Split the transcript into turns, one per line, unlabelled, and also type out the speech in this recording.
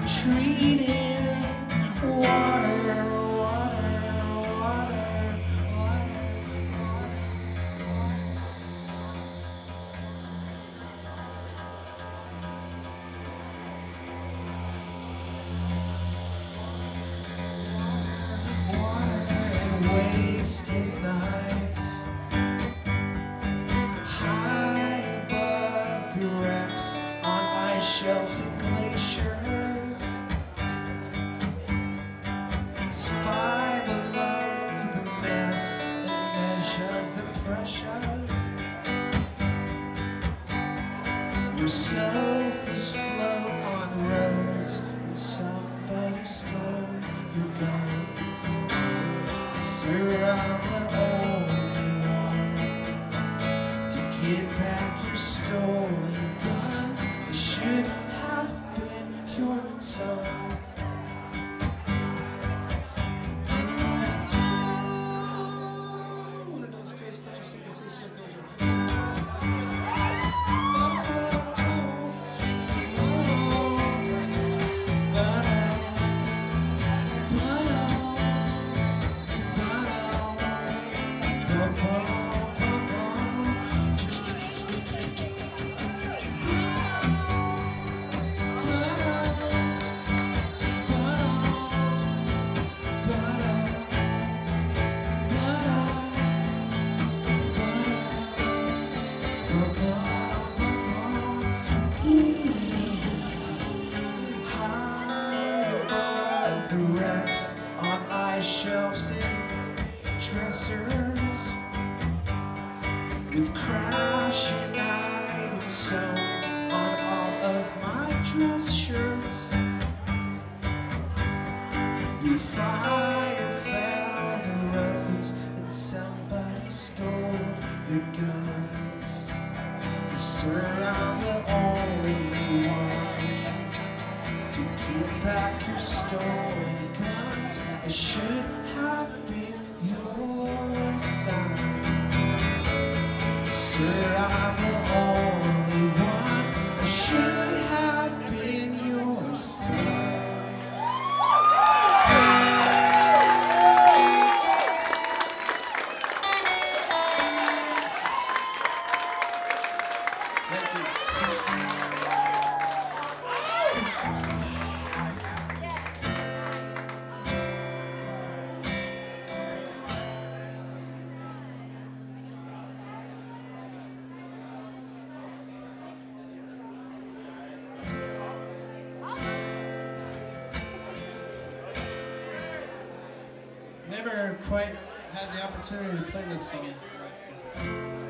treated water, water, water, water, and wasted nights high above the wrecks on ice shelves and glaciers. Spy below the mess and measure the pressures. Your sofas float on roads and somebody stole your guns. Sir, I'm the only one to get back your stolen guns. I should have been your son. The wrecks on ice shelves and dressers, with Crash United sewn on all of my dress shirts. With fire fell the roads and somebody stole your guns. Sir, I'm the only one to get back your stolen guns. I should have been your son. Sir, I'm the only one. I should have been your son. Never quite had the opportunity to play this song.